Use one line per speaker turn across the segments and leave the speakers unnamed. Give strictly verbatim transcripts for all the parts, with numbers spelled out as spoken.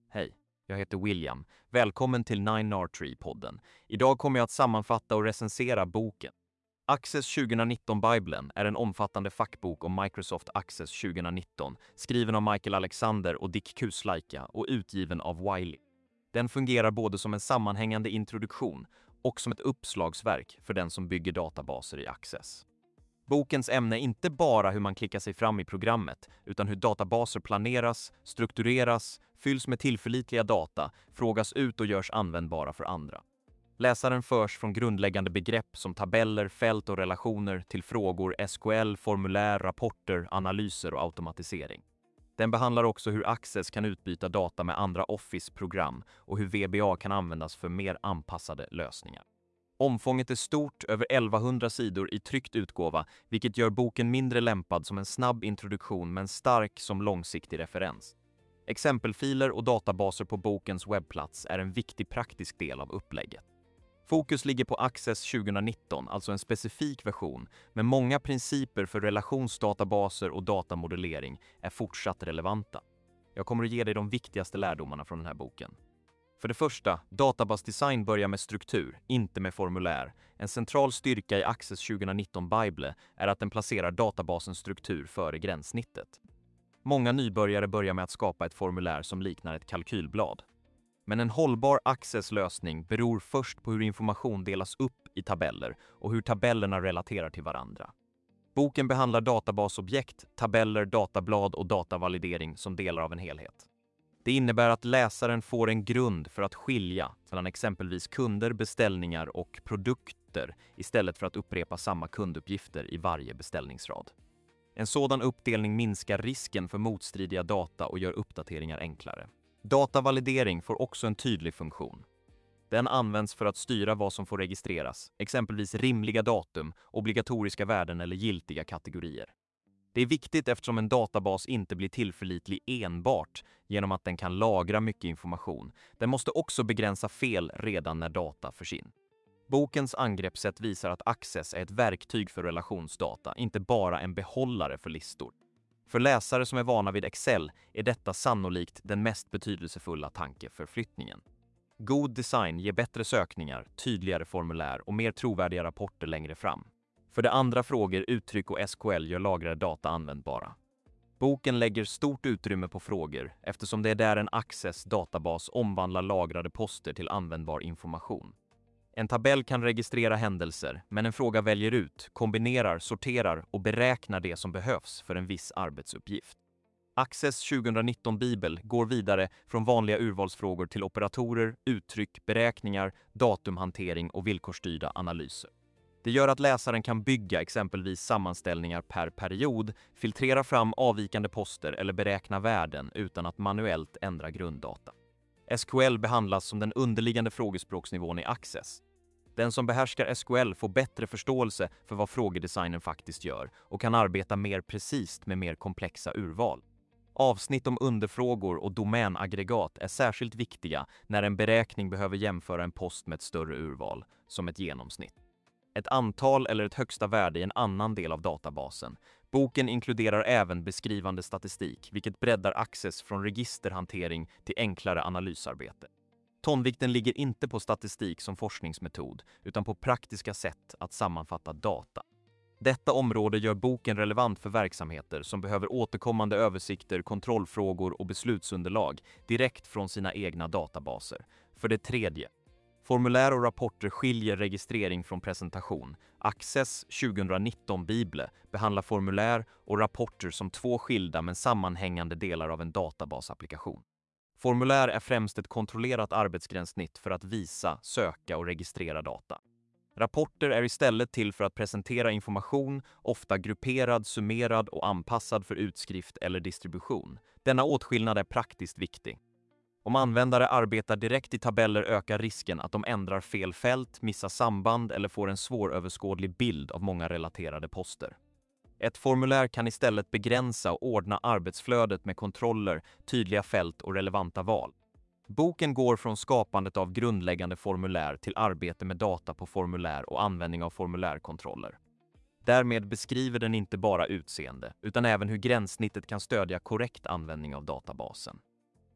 Hej, jag heter William. Välkommen till Nine R Tree-podden. Idag kommer jag att sammanfatta och recensera boken. Access tjugonitton-bibeln är en omfattande fackbok om Microsoft Access tjugonitton, skriven av Michael Alexander och Dick Kuslaika och utgiven av Wiley. Den fungerar både som en sammanhängande introduktion och som ett uppslagsverk för den som bygger databaser i Access. Bokens ämne är inte bara hur man klickar sig fram i programmet, utan hur databaser planeras, struktureras, fylls med tillförlitliga data, frågas ut och görs användbara för andra. Läsaren förs från grundläggande begrepp som tabeller, fält och relationer till frågor, S Q L, formulär, rapporter, analyser och automatisering. Den behandlar också hur Access kan utbyta data med andra Office-program och hur V B A kan användas för mer anpassade lösningar. Omfånget är stort, över elvahundra sidor i tryckt utgåva, vilket gör boken mindre lämpad som en snabb introduktion men stark som långsiktig referens. Exempelfiler och databaser på bokens webbplats är en viktig praktisk del av upplägget. Fokus ligger på Access tjugonitton, alltså en specifik version, men många principer för relationsdatabaser och datamodellering är fortsatt relevanta. Jag kommer att ge dig de viktigaste lärdomarna från den här boken. För det första, databasdesign börjar med struktur, inte med formulär. En central styrka i Access tjugonitton-Bible är att den placerar databasens struktur före gränssnittet. Många nybörjare börjar med att skapa ett formulär som liknar ett kalkylblad. Men en hållbar Access-lösning beror först på hur information delas upp i tabeller och hur tabellerna relaterar till varandra. Boken behandlar databasobjekt, tabeller, datablad och datavalidering som delar av en helhet. Det innebär att läsaren får en grund för att skilja mellan exempelvis kunder, beställningar och produkter istället för att upprepa samma kunduppgifter i varje beställningsrad. En sådan uppdelning minskar risken för motstridiga data och gör uppdateringar enklare. Datavalidering får också en tydlig funktion. Den används för att styra vad som får registreras, exempelvis rimliga datum, obligatoriska värden eller giltiga kategorier. Det är viktigt eftersom en databas inte blir tillförlitlig enbart genom att den kan lagra mycket information. Den måste också begränsa fel redan när data förs in. Bokens angreppssätt visar att Access är ett verktyg för relationsdata, inte bara en behållare för listor. För läsare som är vana vid Excel är detta sannolikt den mest betydelsefulla tankeförflyttningen. God design ger bättre sökningar, tydligare formulär och mer trovärdiga rapporter längre fram. För det andra, frågor, uttryck och S Q L gör lagrade data användbara. Boken lägger stort utrymme på frågor eftersom det är där en Access-databas omvandlar lagrade poster till användbar information. En tabell kan registrera händelser, men en fråga väljer ut, kombinerar, sorterar och beräknar det som behövs för en viss arbetsuppgift. Access tjugonitton-Bibel går vidare från vanliga urvalsfrågor till operatorer, uttryck, beräkningar, datumhantering och villkorsstyrda analyser. Det gör att läsaren kan bygga exempelvis sammanställningar per period, filtrera fram avvikande poster eller beräkna värden utan att manuellt ändra grunddata. S Q L behandlas som den underliggande frågespråksnivån i Access. Den som behärskar S Q L får bättre förståelse för vad frågedesignen faktiskt gör och kan arbeta mer precist med mer komplexa urval. Avsnitt om underfrågor och domänaggregat är särskilt viktiga när en beräkning behöver jämföra en post med ett större urval, som ett genomsnitt. Ett antal eller ett högsta värde i en annan del av databasen. Boken inkluderar även beskrivande statistik, vilket breddar Access från registerhantering till enklare analysarbete. Tonvikten ligger inte på statistik som forskningsmetod, utan på praktiska sätt att sammanfatta data. Detta område gör boken relevant för verksamheter som behöver återkommande översikter, kontrollfrågor och beslutsunderlag direkt från sina egna databaser. För det tredje, formulär och rapporter skiljer registrering från presentation. Access tjugonitton-Bible behandlar formulär och rapporter som två skilda men sammanhängande delar av en databasapplikation. Formulär är främst ett kontrollerat arbetsgränssnitt för att visa, söka och registrera data. Rapporter är istället till för att presentera information, ofta grupperad, summerad och anpassad för utskrift eller distribution. Denna åtskillnad är praktiskt viktig. Om användare arbetar direkt i tabeller ökar risken att de ändrar fel fält, missar samband eller får en svåröverskådlig bild av många relaterade poster. Ett formulär kan istället begränsa och ordna arbetsflödet med kontroller, tydliga fält och relevanta val. Boken går från skapandet av grundläggande formulär till arbete med data på formulär och användning av formulärkontroller. Därmed beskriver den inte bara utseende, utan även hur gränssnittet kan stödja korrekt användning av databasen.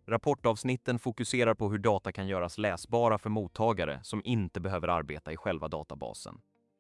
Rapportavsnitten fokuserar på hur data kan göras läsbara för mottagare som inte behöver arbeta i själva databasen.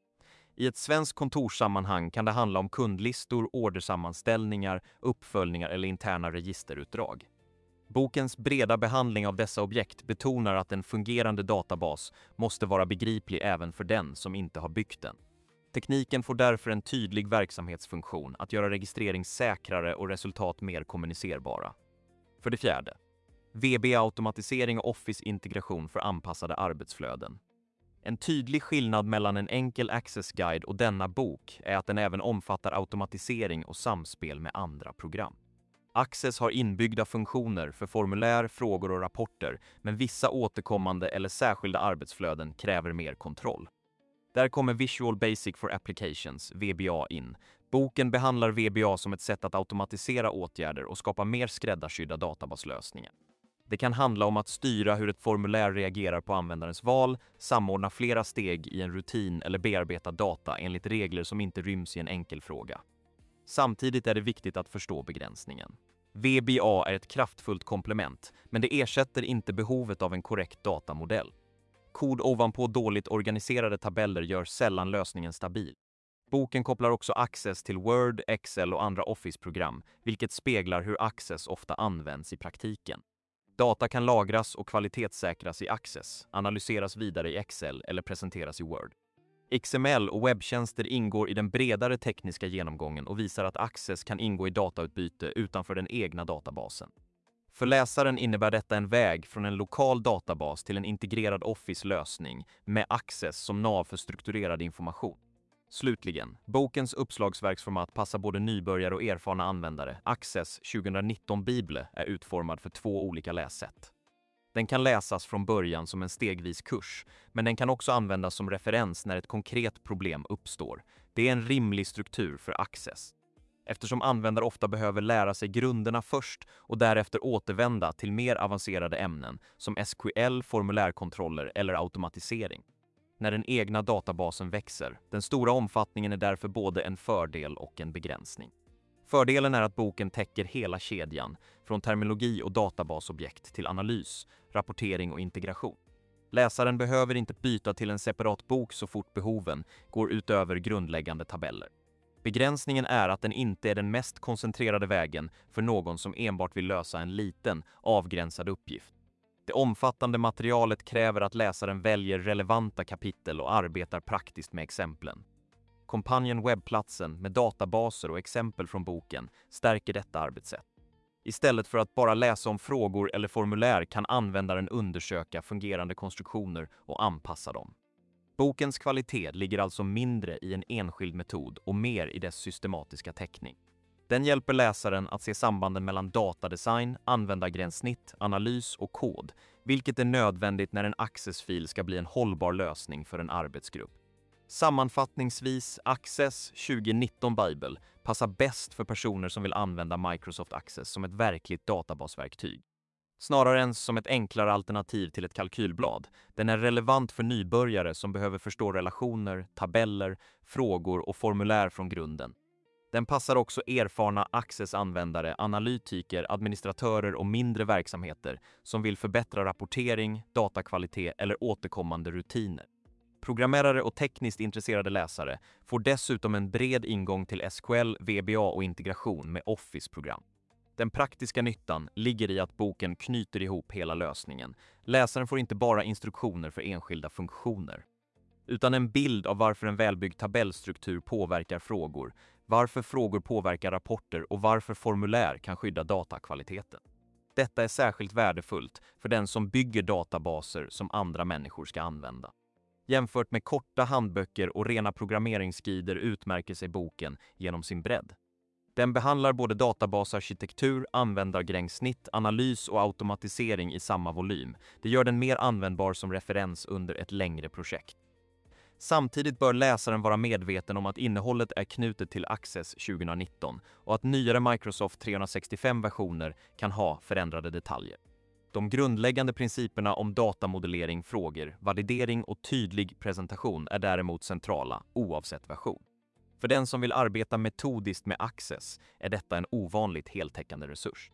I ett svenskt kontorssammanhang kan det handla om kundlistor, ordersammanställningar, uppföljningar eller interna registerutdrag. Bokens breda behandling av dessa objekt betonar att en fungerande databas måste vara begriplig även för den som inte har byggt den. Tekniken får därför en tydlig verksamhetsfunktion att göra registrering säkrare och resultat mer kommunicerbara. För det fjärde. V B-automatisering och Office-integration för anpassade arbetsflöden. En tydlig skillnad mellan en enkel Access Guide och denna bok är att den även omfattar automatisering och samspel med andra program. Access har inbyggda funktioner för formulär, frågor och rapporter, men vissa återkommande eller särskilda arbetsflöden kräver mer kontroll. Där kommer Visual Basic for Applications, V B A, in. Boken behandlar V B A som ett sätt att automatisera åtgärder och skapa mer skräddarsydda databaslösningar. Det kan handla om att styra hur ett formulär reagerar på användarens val, samordna flera steg i en rutin eller bearbeta data enligt regler som inte ryms i en enkel fråga. Samtidigt är det viktigt att förstå begränsningen. V B A är ett kraftfullt komplement, men det ersätter inte behovet av en korrekt datamodell. Kod ovanpå dåligt organiserade tabeller gör sällan lösningen stabil. Boken kopplar också Access till Word, Excel och andra Office-program, vilket speglar hur Access ofta används i praktiken. Data kan lagras och kvalitetssäkras i Access, analyseras vidare i Excel eller presenteras i Word. X M L och webbtjänster ingår i den bredare tekniska genomgången och visar att Access kan ingå i datautbyte utanför den egna databasen. För läsaren innebär detta en väg från en lokal databas till en integrerad Office-lösning med Access som nav för strukturerad information. Slutligen, bokens uppslagsverksformat passar både nybörjare och erfarna användare. Access tjugonitton Bible är utformad för två olika lässätt. Den kan läsas från början som en stegvis kurs, men den kan också användas som referens när ett konkret problem uppstår. Det är en rimlig struktur för Access. Eftersom användare ofta behöver lära sig grunderna först och därefter återvända till mer avancerade ämnen som S Q L, formulärkontroller eller automatisering. När den egna databasen växer, den stora omfattningen är därför både en fördel och en begränsning. Fördelen är att boken täcker hela kedjan, från terminologi och databasobjekt till analys, rapportering och integration. Läsaren behöver inte byta till en separat bok så fort behoven går utöver grundläggande tabeller. Begränsningen är att den inte är den mest koncentrerade vägen för någon som enbart vill lösa en liten, avgränsad uppgift. Det omfattande materialet kräver att läsaren väljer relevanta kapitel och arbetar praktiskt med exemplen. Companion webbplatsen med databaser och exempel från boken stärker detta arbetssätt. Istället för att bara läsa om frågor eller formulär kan användaren undersöka fungerande konstruktioner och anpassa dem. Bokens kvalitet ligger alltså mindre i en enskild metod och mer i dess systematiska täckning. Den hjälper läsaren att se sambanden mellan datadesign, användargränssnitt, analys och kod, vilket är nödvändigt när en Access-fil ska bli en hållbar lösning för en arbetsgrupp. Sammanfattningsvis, Access tjugonitton Bible passar bäst för personer som vill använda Microsoft Access som ett verkligt databasverktyg. Snarare än som ett enklare alternativ till ett kalkylblad. Den är relevant för nybörjare som behöver förstå relationer, tabeller, frågor och formulär från grunden. Den passar också erfarna Access-användare, analytiker, administratörer och mindre verksamheter som vill förbättra rapportering, datakvalitet eller återkommande rutiner. Programmerare och tekniskt intresserade läsare får dessutom en bred ingång till S Q L, V B A och integration med Office-program. Den praktiska nyttan ligger i att boken knyter ihop hela lösningen. Läsaren får inte bara instruktioner för enskilda funktioner, utan en bild av varför en välbyggd tabellstruktur påverkar frågor, varför frågor påverkar rapporter och varför formulär kan skydda datakvaliteten. Detta är särskilt värdefullt för den som bygger databaser som andra människor ska använda. Jämfört med korta handböcker och rena programmeringsguider utmärker sig boken genom sin bredd. Den behandlar både databasarkitektur, användargränssnitt, analys och automatisering i samma volym. Det gör den mer användbar som referens under ett längre projekt. Samtidigt bör läsaren vara medveten om att innehållet är knutet till Access tjugonitton och att nyare Microsoft trehundrasextiofem-versioner kan ha förändrade detaljer. De grundläggande principerna om datamodellering, frågor, validering och tydlig presentation är däremot centrala, oavsett version. För den som vill arbeta metodiskt med Access är detta en ovanligt heltäckande resurs.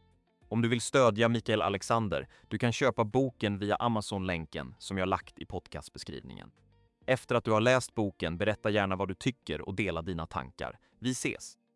Om du vill stödja Mikael Alexander, du kan köpa boken via Amazon-länken som jag lagt i podcastbeskrivningen. Efter att du har läst boken, berätta gärna vad du tycker och dela dina tankar. Vi ses!